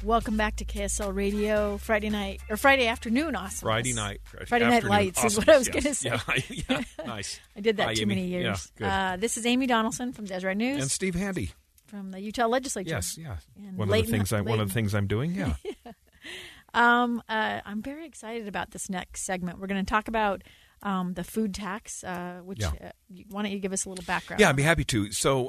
Welcome back to KSL Radio, Friday afternoon awesomeness. Friday night lights awesomeness. Is what I was going to say. Yeah, nice. I did that Hi, too Amy. many years. Yeah, good. This is Amy Donaldson from Deseret News. And Steve Handy. From the Utah Legislature. Yes, yeah. And One of the things I'm doing, yeah. I'm very excited about this next segment. We're going to talk about the food tax, which why don't you give us a little background? Yeah, I'd be happy to. So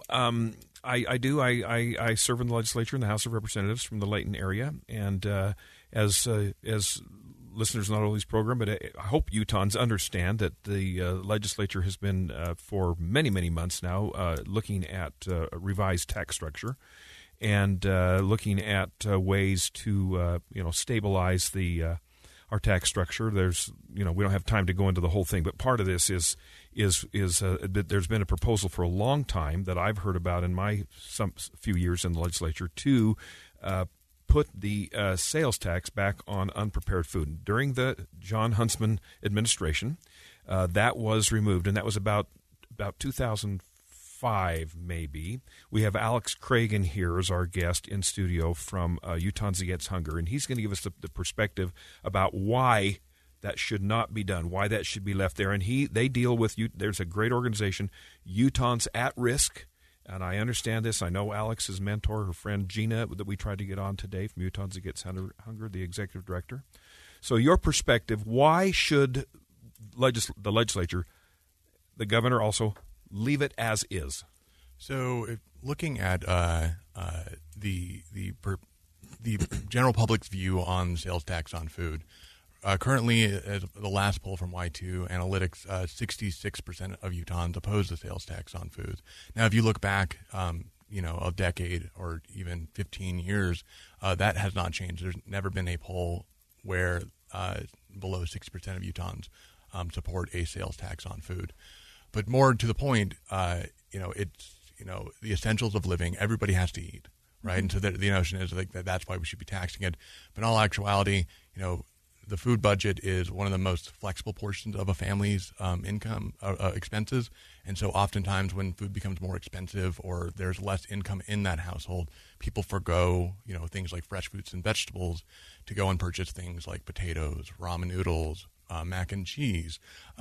I serve in the legislature in the House of Representatives from the Layton area, and as listeners not only this program, but I hope Utahns understand that the legislature has been for many, many months now looking at a revised tax structure and looking at ways to stabilize our tax structure. There's we don't have time to go into the whole thing, but part of this is that there's been a proposal for a long time that I've heard about in my few years in the legislature to put the sales tax back on unprepared food. During the John Huntsman administration, that was removed, and that was about 2005, maybe. We have Alex Cragen here as our guest in studio from Utahns Against Hunger, and he's going to give us the perspective about why that should not be done, why that should be left there. And they deal with there's a great organization, Utahns at Risk. And I understand this. I know Alex's mentor, her friend Gina, that we tried to get on today from Utahns Against Hunger, the executive director. So your perspective, why should the legislature, the governor also, leave it as is? So looking at the general public's view on sales tax on food, currently, the last poll from Y2 Analytics, 66% of Utahns oppose the sales tax on foods. Now, if you look back, a decade or even 15 years, that has not changed. There's never been a poll where below 60% of Utahns support a sales tax on food. But more to the point, it's the essentials of living. Everybody has to eat, right? And so the notion is like that's why we should be taxing it. But in all actuality, the food budget is one of the most flexible portions of a family's income expenses, and so oftentimes when food becomes more expensive or there's less income in that household, people forgo things like fresh fruits and vegetables to go and purchase things like potatoes, ramen noodles, mac and cheese,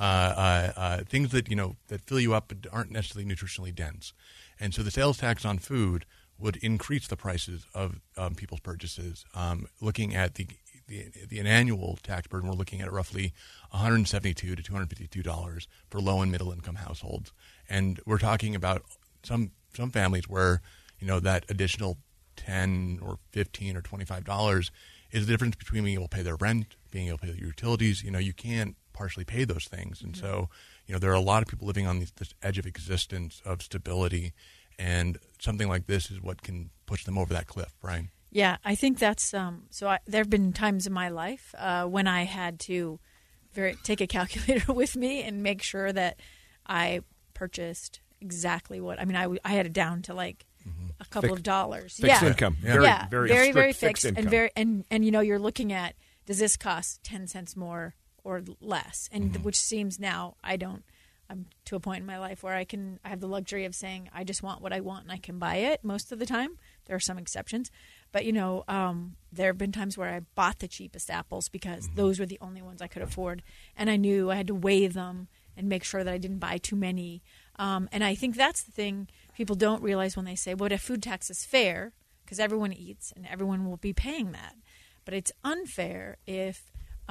things that that fill you up but aren't necessarily nutritionally dense. And so the sales tax on food would increase the prices of people's purchases. Looking at the annual tax burden, we're looking at roughly $172 to $252 for low and middle income households, and we're talking about some families where that additional $10 or $15 or $25 is the difference between being able to pay their rent, being able to pay their utilities. You can't partially pay those things, and so there are a lot of people living on this edge of existence of stability, and something like this is what can push them over that cliff, right? Yeah, I think that's there have been times in my life when I had to take a calculator with me and make sure that I purchased exactly what. I mean, I had it down to like a couple of dollars. Fixed income. Very fixed income. And you're looking at, does this cost 10 cents more or less? And which seems now I'm to a point in my life where I have the luxury of saying I just want what I want and I can buy it most of the time. There are some exceptions. But, there have been times where I bought the cheapest apples because those were the only ones I could afford. And I knew I had to weigh them and make sure that I didn't buy too many. And I think that's the thing people don't realize when they say, well, a food tax is fair because everyone eats and everyone will be paying that. But it's unfair if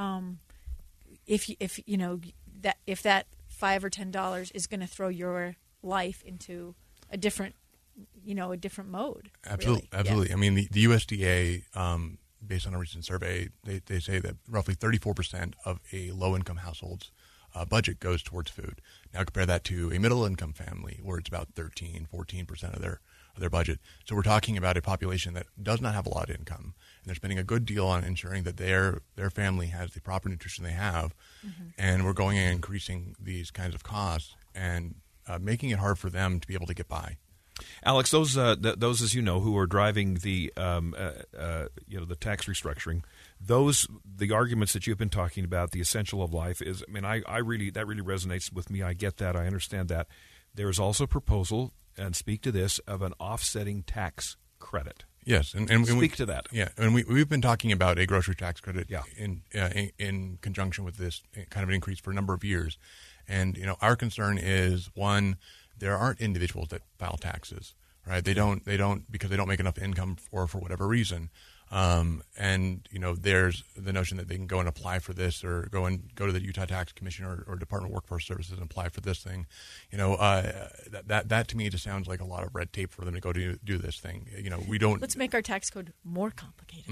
that $5 or $10 is going to throw your life into a different mode. Absolutely. Really. Absolutely. Yeah. I mean, the USDA, based on a recent survey, they say that roughly 34% of a low-income household's budget goes towards food. Now compare that to a middle-income family where it's about 14% of their budget. So we're talking about a population that does not have a lot of income, and they're spending a good deal on ensuring that their family has the proper nutrition they have, and we're going and increasing these kinds of costs and making it hard for them to be able to get by. Alex, those as you know who are driving the the tax restructuring, the arguments that you've been talking about, the essential of life is. I mean, that really resonates with me. I get that. I understand that. There is also a proposal, and speak to this, of an offsetting tax credit. Yes, and Speak to that. Yeah, and we've been talking about a grocery tax credit Yeah. in conjunction with this kind of an increase for a number of years. And our concern is, one, there aren't individuals that file taxes, right? They don't because they don't make enough income or for whatever reason. And there's the notion that they can go and apply for this, or go to the Utah Tax Commission or Department of Workforce Services and apply for this thing. That to me just sounds like a lot of red tape for them to go do this thing. We don't. Let's make our tax code more complicated.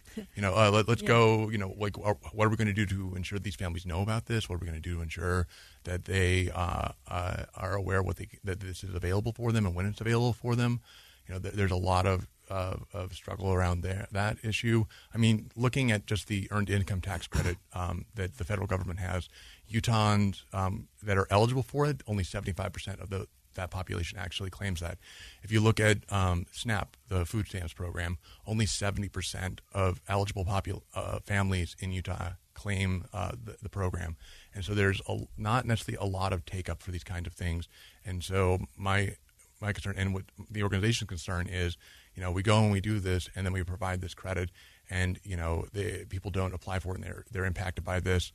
Let's go. Like, what are we going to do to ensure these families know about this? What are we going to do to ensure that they are aware that this is available for them and when it's available for them? There's a lot of struggle around that issue. I mean, looking at just the earned income tax credit that the federal government has, Utahns that are eligible for it, only 75% of that population actually claims that. If you look at SNAP, the food stamps program, only 70% of eligible families in Utah claim the program. And so there's not necessarily a lot of take-up for these kinds of things. And so my concern, and what the organization's concern is, we go and we do this, and then we provide this credit, and the people don't apply for it, and they're impacted by this,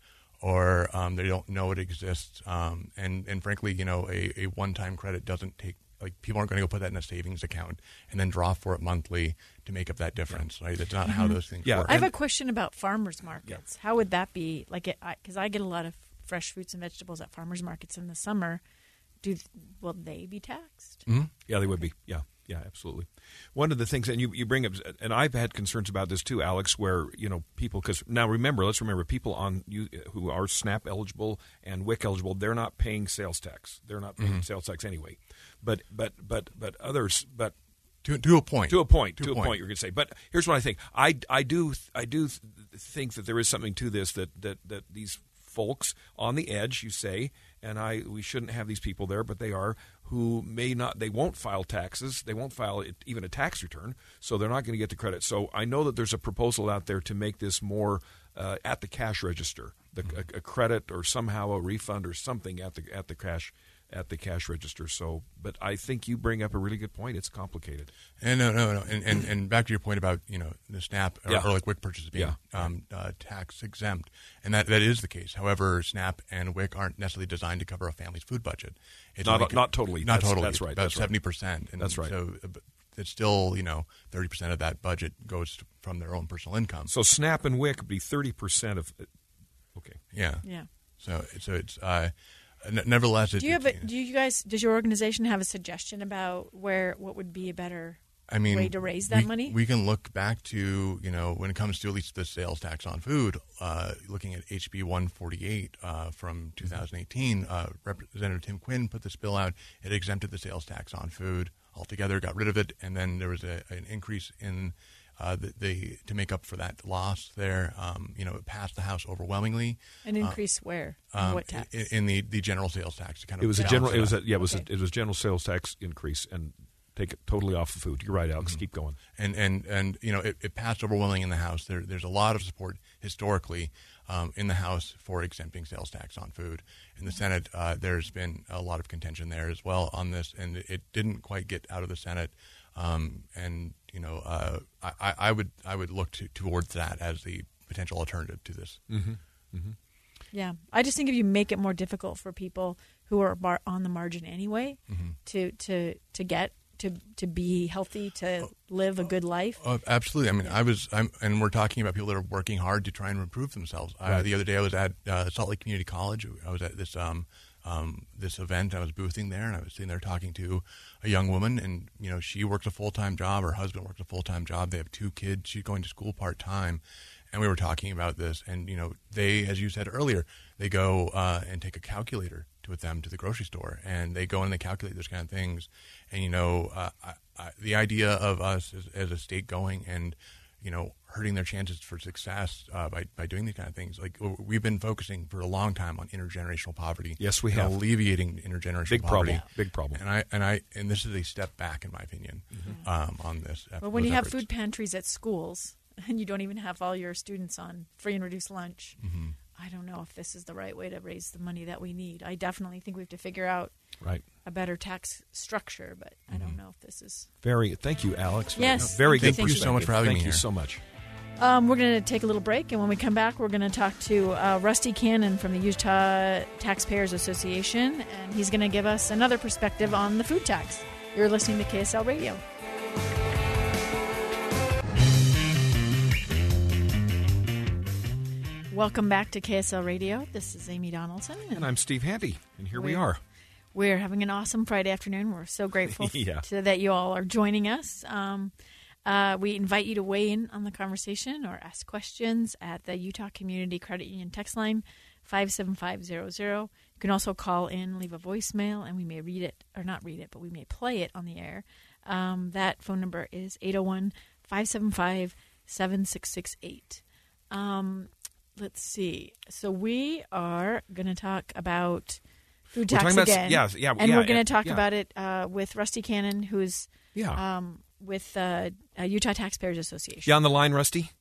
or they don't know it exists, and frankly, a one-time credit doesn't take. Like, people aren't going to go put that in a savings account and then draw for it monthly to make up that difference. Right? That's not how those things work. I have a question about farmers markets. How would that be? Like, because I get a lot of fresh fruits and vegetables at farmers markets in the summer. Will they be taxed? Mm-hmm. Yeah, they would be. Yeah, absolutely. One of the things, and you bring up, and I've had concerns about this too, Alex, where people, because now let's remember, people who are SNAP eligible and WIC eligible, they're not paying sales tax. They're not paying sales tax anyway. But others, but to a point, you're going to say. But here's what I think. I do think that there is something to this, that these folks on the edge, you say, and we shouldn't have these people there, but they are, who they won't file taxes, they won't file even a tax return, so they're not going to get the credit. So I know that there's a proposal out there to make this more at the cash register, a credit or somehow a refund or something at the cash register. So, but I think you bring up a really good point. It's complicated. And no. And back to your point about the SNAP or like WIC purchases being tax exempt, and that is the case. However, SNAP and WIC aren't necessarily designed to cover a family's food budget. It's not totally. Not totally. That's right. About 70%. And that's right. So it's still 30% of that budget goes from their own personal income. So SNAP and WIC would be 30% of. Okay. Yeah. Yeah. So it's. Nevertheless, does your organization have a suggestion about what would be a better way to raise that money? We can look back to, when it comes to at least the sales tax on food, looking at HB 148 from 2018, Representative Tim Quinn put this bill out. It exempted the sales tax on food altogether, got rid of it, and then there was an increase in to make up for that loss there. It passed the House overwhelmingly. An increase where? What tax? In the general sales tax. It was general sales tax increase, and take it totally off of food. You're right, Alex. Keep going. And it passed overwhelmingly in the House. There's a lot of support historically in the House for exempting sales tax on food. In the Senate, there's been a lot of contention there as well on this, and it didn't quite get out of the Senate. I would look towards that as the potential alternative to this. Mm-hmm. Mm-hmm. Yeah, I just think if you make it more difficult for people who are on the margin anyway to get to be healthy, to live a good life. Absolutely. I mean, and we're talking about people that are working hard to try and improve themselves. Right. The other day I was at Salt Lake Community College. I was at this event. I was boothing there, and I was sitting there talking to a young woman, and she works a full-time job. Her husband works a full-time job. They have 2 kids. She's going to school part-time, and we were talking about this. And they, as you said earlier, they go and take a calculator with them to the grocery store, and they go and they calculate those kind of things. And the idea of us as a state going and hurting their chances for success by doing these kind of things. Like, we've been focusing for a long time on intergenerational poverty. Yes, we have. Alleviating intergenerational poverty. Big problem. And this is a step back, in my opinion, on this. Well, when you have food pantries at schools and you don't even have all your students on free and reduced lunch, I don't know if this is the right way to raise the money that we need. I definitely think we have to figure out a better tax structure, but I don't know if this is... Thank you, Alex. Yes. Very good. Thank you so much for having me Thank you here. so much. We're going to take a little break, and when we come back, we're going to talk to Rusty Cannon from the Utah Taxpayers Association, and he's going to give us another perspective on the food tax. You're listening to KSL Radio. Welcome back to KSL Radio. This is Amy Donaldson. And I'm Steve Handy, and here we are. We're having an awesome Friday afternoon. We're so grateful Yeah. that you all are joining us. We invite you to weigh in on the conversation or ask questions at the Utah Community Credit Union text line 57500. You can also call in, leave a voicemail, and we may read it, or not read it, but we may play it on the air. That phone number is 801-575-7668. Let's see. So we are going to talk about food tax again. And we're going to talk about it with Rusty Cannon, who's with Utah Taxpayers Association. You on the line, Rusty?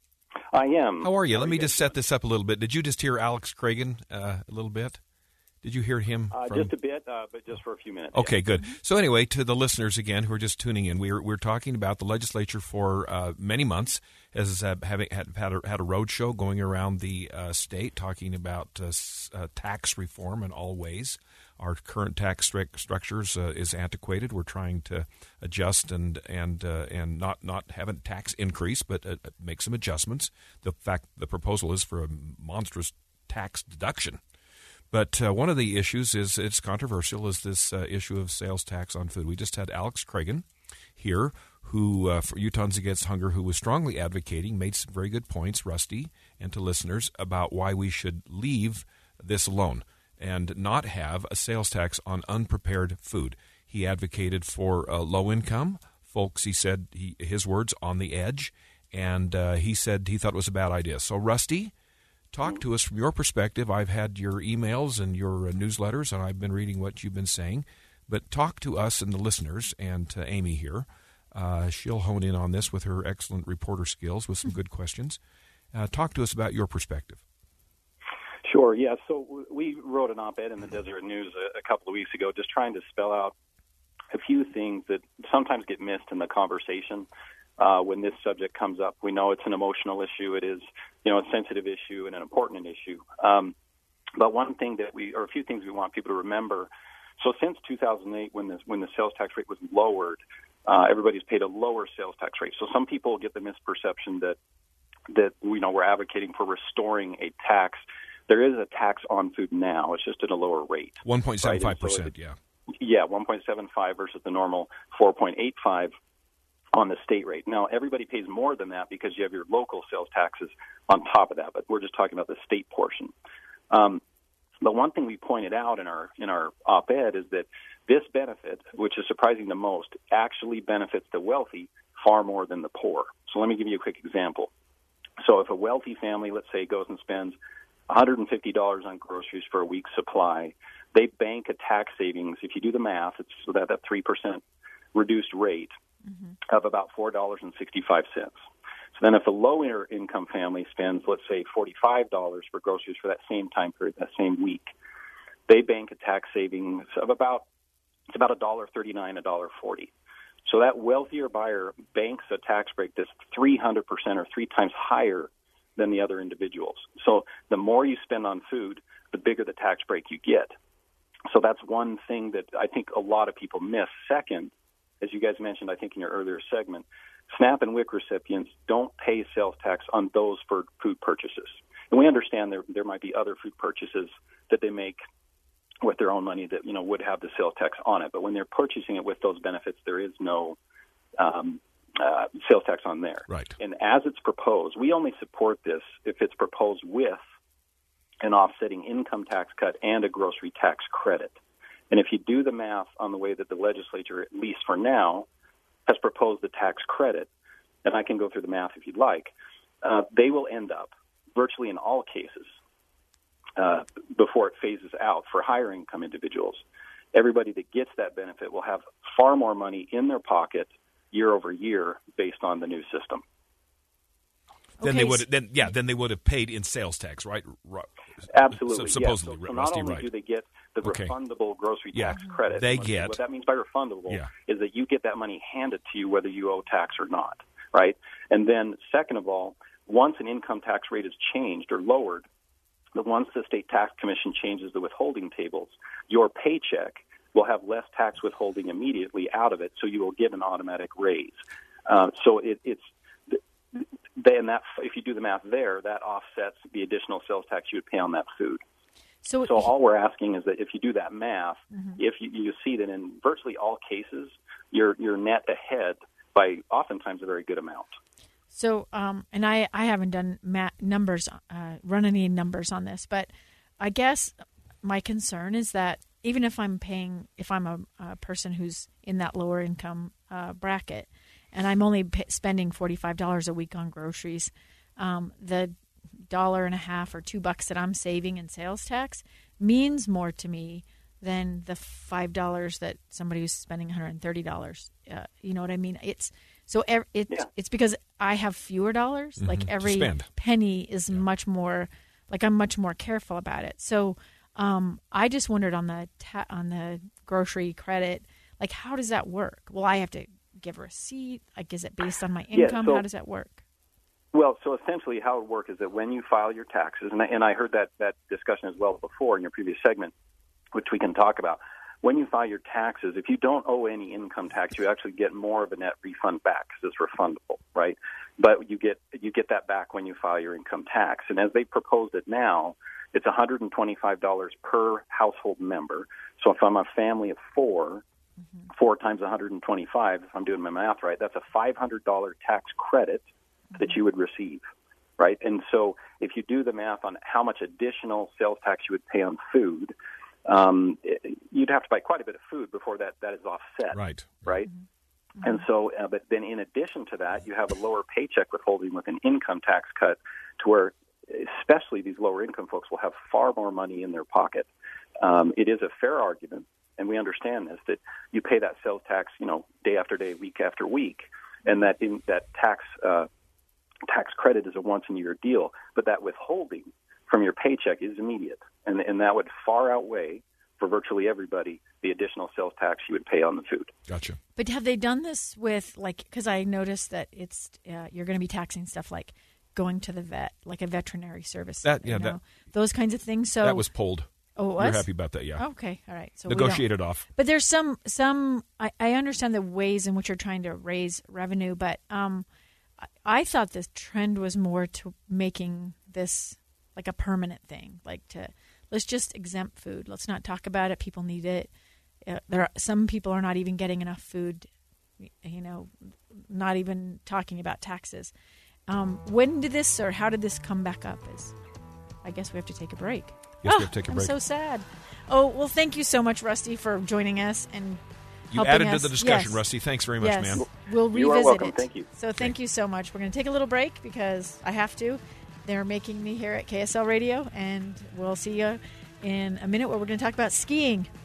I am. How are you? Let me just set this up a little bit. Did you just hear Alex Cragen a little bit? Did you hear him? Just a bit, but just for a few minutes. Okay, good. So anyway, to the listeners again who are just tuning in, we're talking about the legislature for many months has had a road show going around the state talking about tax reform in all ways. Our current tax structures is antiquated. We're trying to adjust and not have a tax increase, but make some adjustments. The proposal is for a monstrous tax deduction. But one of the issues it's controversial is this issue of sales tax on food. We just had Alex Cragen here, who for Utahns Against Hunger, who was strongly advocating, made some very good points, Rusty, and to listeners about why we should leave this alone and not have a sales tax on unprepared food. He advocated for low income folks. He said his words on the edge, and he said he thought it was a bad idea. So, Rusty, talk to us from your perspective. I've had your emails and your newsletters, and I've been reading what you've been saying. But talk to us and the listeners, and to Amy here. She'll hone in on this with her excellent reporter skills with some good questions. Talk to us about your perspective. Sure, yeah. So we wrote an op-ed in the Deseret News a couple of weeks ago just trying to spell out a few things that sometimes get missed in the conversation. When this subject comes up, we know it's an emotional issue. It is, a sensitive issue and an important issue. But one thing a few things we want people to remember. So since 2008, when the sales tax rate was lowered, everybody's paid a lower sales tax rate. So some people get the misperception that we're advocating for restoring a tax. There is a tax on food now. It's just at a lower rate. 1.75%, yeah. Yeah, 1.75 versus the normal 4.85 on the state rate. Now, everybody pays more than that because you have your local sales taxes on top of that, but we're just talking about the state portion. But one thing we pointed out in our op-ed is that this benefit, which is surprising the most, actually benefits the wealthy far more than the poor. So let me give you a quick example. So if a wealthy family, let's say, goes and spends $150 on groceries for a week's supply, they bank a tax savings. If you do the math, it's that 3% reduced rate of about $4.65. So then if a lower income family spends, let's say, $45 for groceries for that same time period, that same week, they bank a tax savings of about $1.39, $1.40. So that wealthier buyer banks a tax break that's 300% or 3 times higher than the other individuals. So the more you spend on food, the bigger the tax break you get. So that's one thing that I think a lot of people miss. Second, as you guys mentioned, I think in your earlier segment, SNAP and WIC recipients don't pay sales tax on those for food purchases. And we understand there might be other food purchases that they make with their own money that, would have the sales tax on it. But when they're purchasing it with those benefits, there is no sales tax on there. Right. And as it's proposed, we only support this if it's proposed with an offsetting income tax cut and a grocery tax credit. And if you do the math on the way that the legislature, at least for now, has proposed the tax credit, and I can go through the math if you'd like, they will end up, virtually in all cases, before it phases out for higher income individuals, everybody that gets that benefit will have far more money in their pocket year over year based on the new system. Then they would have paid in sales tax, right? Absolutely. Supposedly, yes. So Rusty, not only right. do they get the Okay. refundable grocery Yeah. tax credit. They What get- that means by refundable Yeah. is that you get that money handed to you whether you owe tax or not, right? And then second of all, once an income tax rate is changed or lowered, once the state tax commission changes the withholding tables, your paycheck will have less tax withholding immediately out of it, so you will get an automatic raise. So then that, if you do the math there, that offsets the additional sales tax you would pay on that food. So all we're asking is that if you do that math, if you see that in virtually all cases, you're net ahead by oftentimes a very good amount. So, and I haven't done run any numbers on this, but I guess my concern is that even if I'm a person who's in that lower income bracket, and I'm only spending $45 a week on groceries, the $1.50 or $2 that I'm saving in sales tax means more to me than the $5 that somebody who's spending $130. You know what I mean? It's because I have fewer dollars. Mm-hmm. Like every penny is much more. Like I'm much more careful about it. So I just wondered on the grocery credit, like how does that work? Will I have to give a receipt? Like is it based on my income? How does that work? Well, so essentially how it would work is that when you file your taxes, and I heard that discussion as well before in your previous segment, which we can talk about. When you file your taxes, if you don't owe any income tax, you actually get more of a net refund back because it's refundable, right? But you get that back when you file your income tax. And as they proposed it now, it's $125 per household member. So if I'm a family of four, 4 times 125, if I'm doing my math right, that's a $500 tax credit that you would receive, right? And so if you do the math on how much additional sales tax you would pay on food, you'd have to buy quite a bit of food before that is offset, right? Mm-hmm. And so, but then in addition to that, you have a lower paycheck withholding with an income tax cut to where especially these lower income folks will have far more money in their pocket. It is a fair argument, and we understand this, that you pay that sales tax, day after day, week after week, and that tax credit is a once-a-year deal, but that withholding from your paycheck is immediate, and that would far outweigh, for virtually everybody, the additional sales tax you would pay on the food. Gotcha. But have they done this with, because I noticed that it's you're going to be taxing stuff like going to the vet, like a veterinary service. Those kinds of things. So that was pulled. Oh, it was? You're happy about that, yeah. Okay, all right. So negotiated off. But there's some. I understand the ways in which you're trying to raise revenue, but I thought this trend was more to making this like a permanent thing, let's just exempt food. Let's not talk about it. People need it. Some people are not even getting enough food, not even talking about taxes. When did this, or how did this come back up? I guess we have to take a break. Yes, we have to take a break. I'm so sad. Oh, well, thank you so much, Rusty, for joining us and you added to the discussion, yes. Rusty. Thanks very much, man. We'll revisit you are welcome. it. Thank you. So thank you so much. We're going to take a little break because I have to. They're making me here at KSL Radio, and we'll see you in a minute where we're going to talk about skiing.